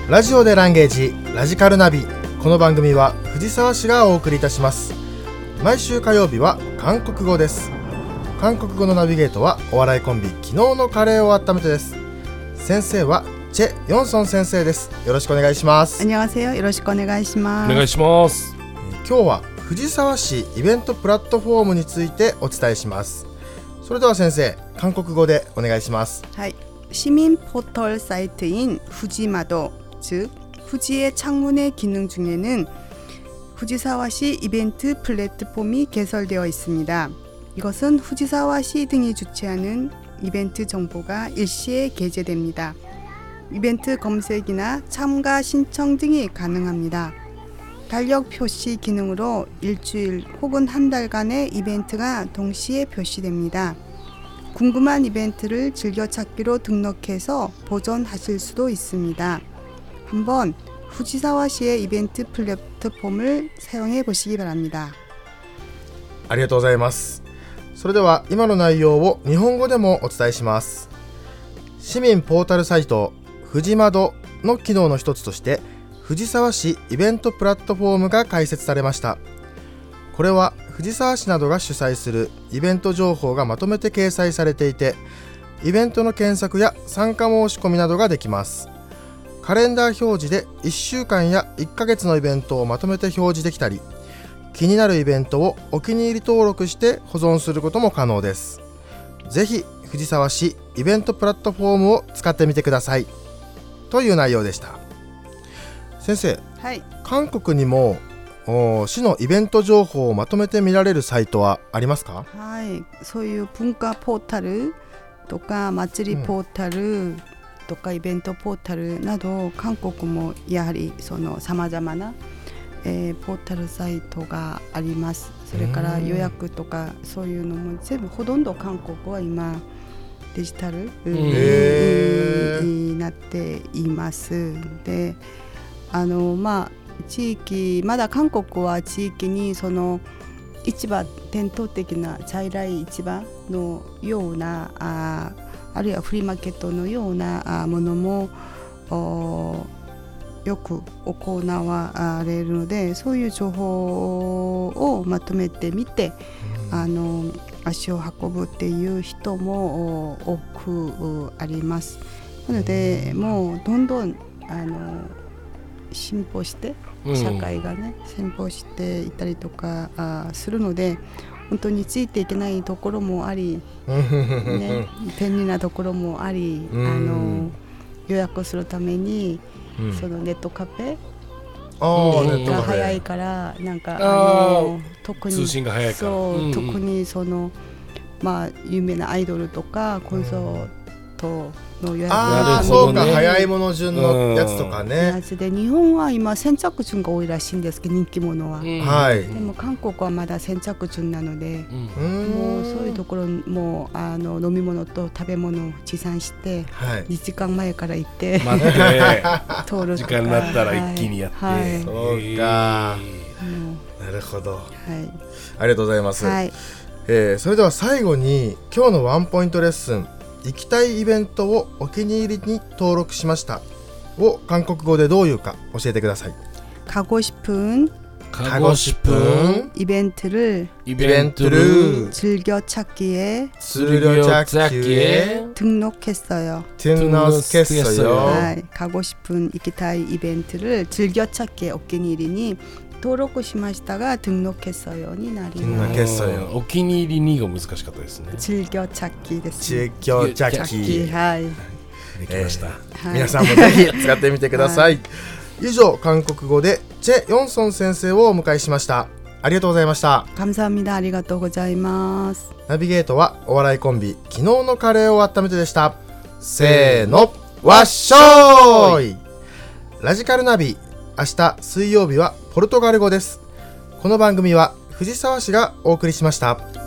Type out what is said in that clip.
ラジオでランゲージラジカルナビ。この番組は藤沢市がお送りいたします。毎週火曜日は韓国語です。韓国語のナビゲートはお笑いコンビ昨日のカレーを温めてです。先生はチェ・ヨンソン先生です。よろしくお願いします。 안녕하세요。よろしくお願いします。 お願いします。 今日は藤沢市イベントプラットフォームについてお伝えします。それでは先生、韓国語でお願いします。 はい。시민 포털 사이트인 후지마도, 즉 후지의 창문의 기능 중에는 후지사와시 이벤트 플랫폼이 개설되어 있습니다. 이것은 후지사와시 등이 주최하는 이벤트 정보가 일시에 게재됩니다. 이벤트 검색이나 참가 신청 등이 가능합니다. 달력 표시 기능으로 일주일 혹은 한 달간의 이벤트가 동시에 표시됩니다. 궁금한 이벤트를 즐겨찾기로 등록해서 보존하실 수도 있습니다. 한번 후지사와시의 이벤트 플랫폼을 사용해 보시기 바랍니다. ありがとうございます。それでは今の内容を日本語でもお伝えします。市民ポータルサイトフジマドの機能の一つとして藤沢市イベントプラットフォームが開設されました。これは藤沢市などが主催するイベント情報がまとめて掲載されていて、イベントの検索や参加申し込みなどができます。カレンダー表示で1週間や1ヶ月のイベントをまとめて表示できたり、気になるイベントをお気に入り登録して保存することも可能です。ぜひ藤沢市イベントプラットフォームを使ってみてくださいという内容でした。先生、 はい、 韓国にも市のイベント情報をまとめて見られるサイトはありますか？ はい、そういう文化ポータルとか祭りポータルとかイベントポータルなど、韓国もやはりその様々な、ポータルサイトがあります。それから予約とかそういうのも全部ほとんど韓国は今デジタルになっています。で、地域まだ韓国は地域にその市場、伝統的な在来市場のようなあるいはフリーマーケットのようなものもよく行われるので、そういう情報をまとめてみて足を運ぶっていう人も多くあります。なのでもうどんどん進歩して社会がね、進歩していったりとかするので、本当についていけないところもあり、ね、便利なところもあり、予約するために、そのネットカフェが早いから、なんか特に通信が早いから、 特にその有名なアイドルとかコンサートの予約がそうか、早いもの順のやつとかね。 やつで日本は今先着順が多いらしいんですけど、人気者は、 はい、 でも韓国はまだ先着順なので、もうそういうところも飲み物と食べ物を持参して、2時間前から行って待って通るとか、 時間になったら一気にやって、 そうか、なるほど、ありがとうございます。それでは最後に今日のワンポイントレッスン、行きたいイベントをお気に入りに登録しましたを韓国語でどう言うか教えてください。 가고 싶은 이벤트를 즐겨찾기에 등록했어요. 가고 싶은 이키타이 이벤트를 즐겨찾기에 오키니리니登録しましたが등록했어요になります。 お気に入りにが難しかったですね。 즐겨찾기です。 즐겨찾기、 はい。 できました。 皆さんもぜひ使ってみてください。以上、韓国語でチェ・ヨンソン先生をお迎えしました。ありがとうございました。 감사합니다。ありがとうございます。 ナビゲートはお笑いコンビ昨日のカレーを温めてでした。せーの、わっしょーい。ラジカルナビ、明日水曜日はポルトガル語です。この番組は藤沢市がお送りしました。